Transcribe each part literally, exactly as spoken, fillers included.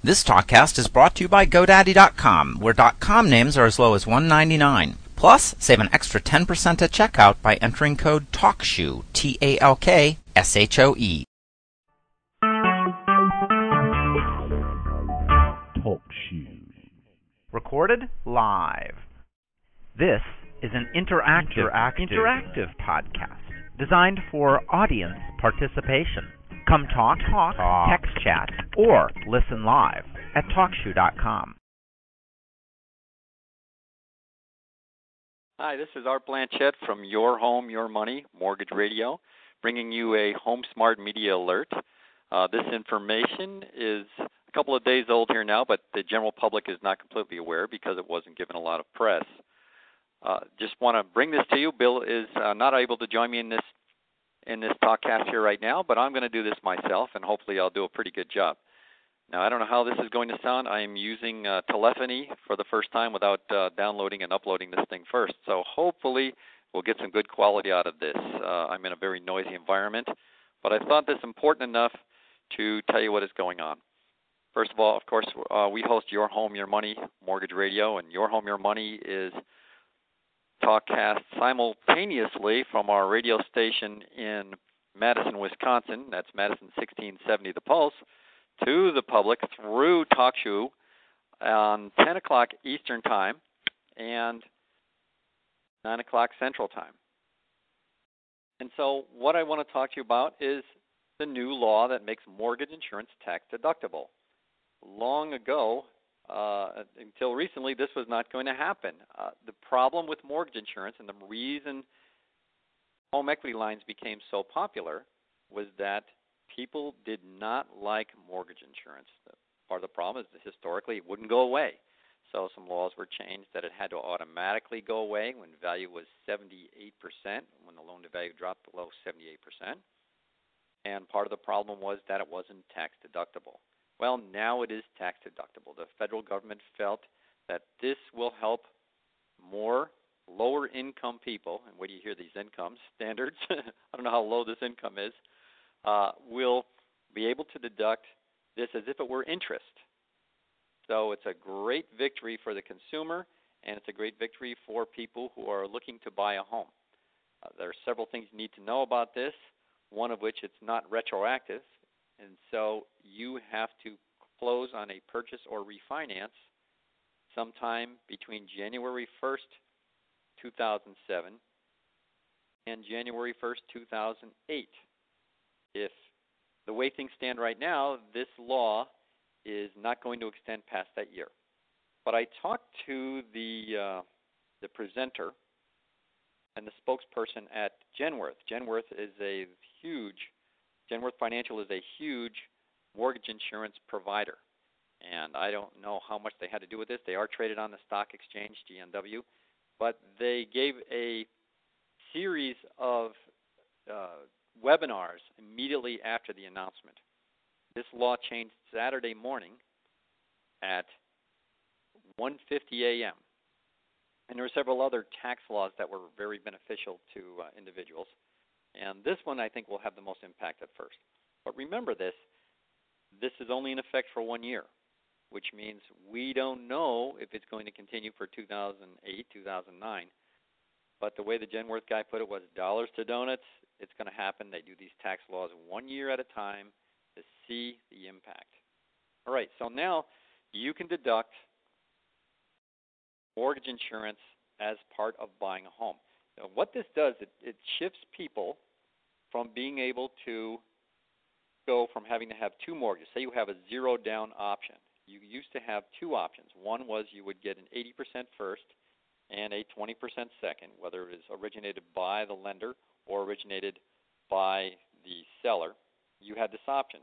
This TalkCast is brought to you by GoDaddy dot com, where .com names are as low as one dollar and ninety-nine cents. Plus, save an extra ten percent at checkout by entering code TALKSHOE, T A L K S H O E. TalkShoe. Recorded live. This is an interactive, interactive, interactive podcast designed for audience participation. Come talk, talk, talk, text chat, or listen live at TalkShoe dot com. Hi, this is Art Blanchette from Your Home, Your Money Mortgage Radio, bringing you a Home Smart Media Alert. Uh, this information is a couple of days old here now, but the general public is not completely aware because it wasn't given a lot of press. Uh, just want to bring this to you. Bill is uh, not able to join me in this in this talkcast here right now, but I'm going to do this myself, and hopefully I'll do a pretty good job. Now, I don't know how this is going to sound. I am using uh, telephony for the first time without uh, downloading and uploading this thing first, so hopefully we'll get some good quality out of this. Uh, I'm in a very noisy environment, but I thought this important enough to tell you what is going on. First of all, of course, uh, we host Your Home, Your Money Mortgage Radio, and Your Home, Your Money is talkcast simultaneously from our radio station in Madison, Wisconsin. That's Madison sixteen seventy The Pulse, to the public through TalkShoe on ten o'clock Eastern Time and nine o'clock Central Time. And so what I want to talk to you about is the new law that makes mortgage insurance tax deductible. Long ago, Uh, until recently, this was not going to happen. Uh, the problem with mortgage insurance and the reason home equity lines became so popular was that people did not like mortgage insurance. Part of the problem is that historically it wouldn't go away. So some laws were changed that it had to automatically go away when value was seventy-eight percent, when the loan to value dropped below seventy-eight percent. And part of the problem was that it wasn't tax deductible. Well, now it is tax deductible. The federal government felt that this will help more lower income people, and where do you hear these income standards? I don't know how low this income is, uh, will be able to deduct this as if it were interest. So it's a great victory for the consumer, and it's a great victory for people who are looking to buy a home. Uh, there are several things you need to know about this, one of which it's not retroactive. And so you have to close on a purchase or refinance sometime between January first, two thousand seven and January first, two thousand eight. If the way things stand right now, this law is not going to extend past that year. But I talked to the uh, the presenter and the spokesperson at Genworth. Genworth is a huge Genworth Financial is a huge mortgage insurance provider, and I don't know how much they had to do with this. They are traded on the stock exchange, G N W, but they gave a series of uh, webinars immediately after the announcement. This law changed Saturday morning at one fifty a.m., and there were several other tax laws that were very beneficial to uh, individuals. And this one, I think, will have the most impact at first. But remember this, this is only in effect for one year, which means we don't know if it's going to continue for two thousand eight, two thousand nine. But the way the Genworth guy put it was dollars to donuts, it's going to happen. They do these tax laws one year at a time to see the impact. All right, so now you can deduct mortgage insurance as part of buying a home. Now, what this does, it, it shifts people from being able to go from having to have two mortgages. Say you have a zero down option. You used to have two options. One was you would get an eighty percent first and a twenty percent second, whether it is originated by the lender or originated by the seller. You had this option.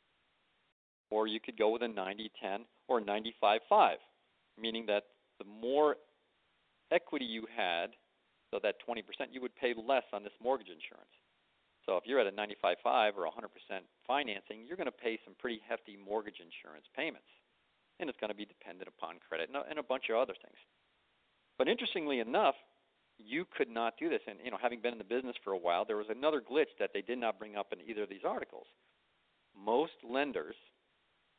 Or you could go with a ninety ten or ninety-five five, meaning that the more equity you had, so that twenty percent, you would pay less on this mortgage insurance. So if you're at a ninety-five five or one hundred percent financing, you're going to pay some pretty hefty mortgage insurance payments. And it's going to be dependent upon credit and a bunch of other things. But interestingly enough, you could not do this. And, you know, having been in the business for a while, there was another glitch that they did not bring up in either of these articles. Most lenders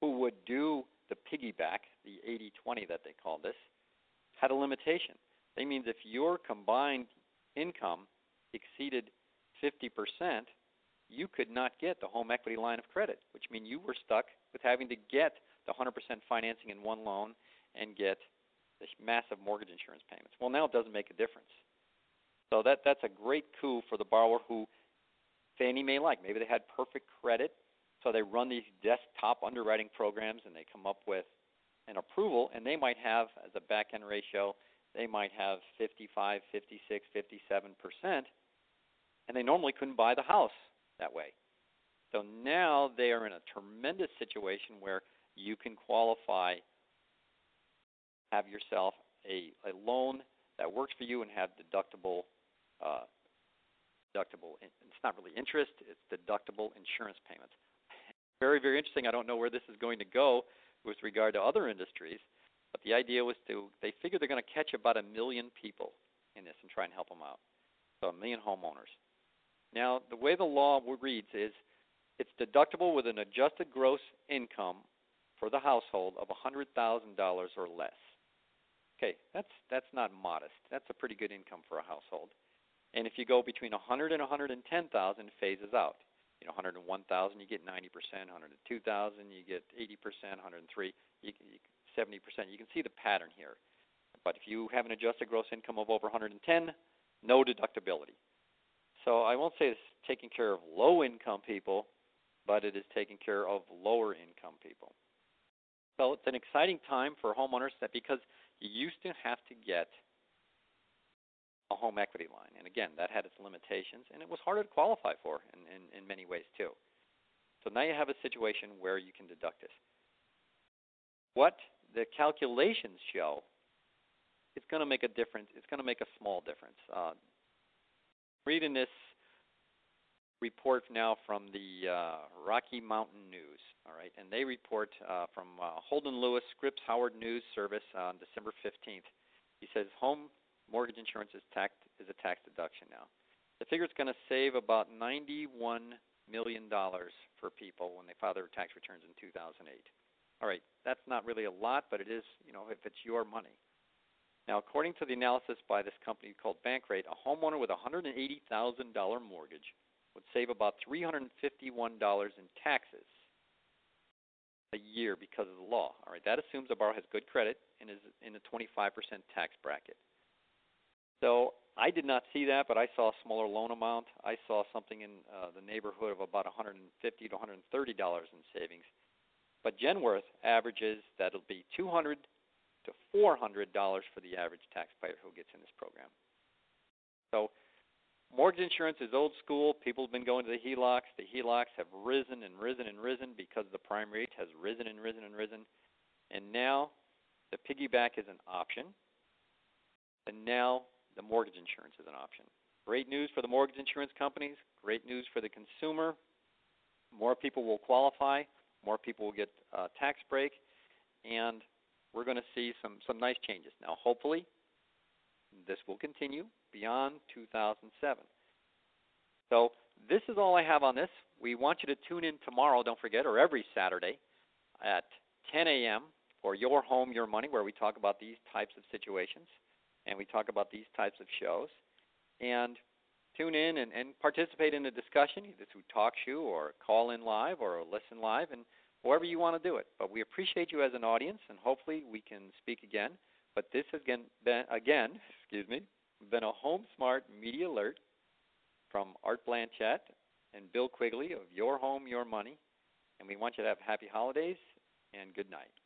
who would do the piggyback, the eighty twenty that they call this, had a limitation. That means if your combined income exceeded fifty percent, you could not get the home equity line of credit, which means you were stuck with having to get the one hundred percent financing in one loan and get the massive mortgage insurance payments. Well, now it doesn't make a difference. So that that's a great coup for the borrower who Fannie may like. Maybe they had perfect credit, so they run these desktop underwriting programs and they come up with an approval, and they might have, as a back-end ratio, they might have fifty-five, fifty-six, fifty-seven percent, and they normally couldn't buy the house that way. So now they are in a tremendous situation where you can qualify, have yourself a, a loan that works for you and have deductible, uh, deductible, it's not really interest, it's deductible insurance payments. Very, very interesting. I don't know where this is going to go with regard to other industries, but the idea was to, they figure they're going to catch about a million people in this and try and help them out. So a million homeowners. Now, the way the law reads is it's deductible with an adjusted gross income for the household of one hundred thousand dollars or less. Okay, that's that's not modest. That's a pretty good income for a household. And if you go between one hundred and one hundred ten thousand, it phases out. You know, one hundred one thousand, you get ninety percent. one hundred two thousand, you get eighty percent. one hundred three, you, you seventy percent. You can see the pattern here. But if you have an adjusted gross income of over one hundred ten, no deductibility. So I won't say it's taking care of low-income people, but it is taking care of lower-income people. So it's an exciting time for homeowners that because you used to have to get a home equity line. And again, that had its limitations, and it was harder to qualify for in, in, in many ways too. So now you have a situation where you can deduct it. What the calculations show, it's going to make a difference. It's going to make a small difference. Uh, reading this report now from the uh, Rocky Mountain News, all right, and they report uh, from uh, Holden Lewis, Scripps Howard News Service on December fifteenth. He says home mortgage insurance is, tax, is a tax deduction now. The figure is going to save about ninety-one million dollars for people when they file their tax returns in two thousand eight. All right, that's not really a lot, but it is, you know, if it's your money. Now, according to the analysis by this company called Bankrate, a homeowner with a one hundred eighty thousand dollars mortgage would save about three hundred fifty-one dollars in taxes a year because of the law. All right, that assumes the borrower has good credit and is in the twenty-five percent tax bracket. So I did not see that, but I saw a smaller loan amount. I saw something in uh, the neighborhood of about one hundred fifty to one hundred thirty dollars in savings. But Genworth averages that it'll be two hundred to four hundred dollars for the average taxpayer who gets in this program. So mortgage insurance is old school. People have been going to the H E L O Cs. The H E L O Cs have risen and risen and risen because the prime rate has risen and risen and risen. And now the piggyback is an option. And now the mortgage insurance is an option. Great news for the mortgage insurance companies. Great news for the consumer. More people will qualify. More people will get a tax break. And we're going to see some, some nice changes. Now, hopefully, this will continue beyond two thousand seven. So this is all I have on this. We want you to tune in tomorrow, don't forget, or every Saturday at ten a.m. for Your Home, Your Money, where we talk about these types of situations and we talk about these types of shows. And tune in and, and participate in the discussion, either through TalkShoe or call in live or listen live, and however you want to do it. But we appreciate you as an audience, and hopefully we can speak again. But this has again, been, again excuse me, been a Home Smart Media Alert from Art Blanchett and Bill Quigley of Your Home, Your Money. And we want you to have happy holidays and good night.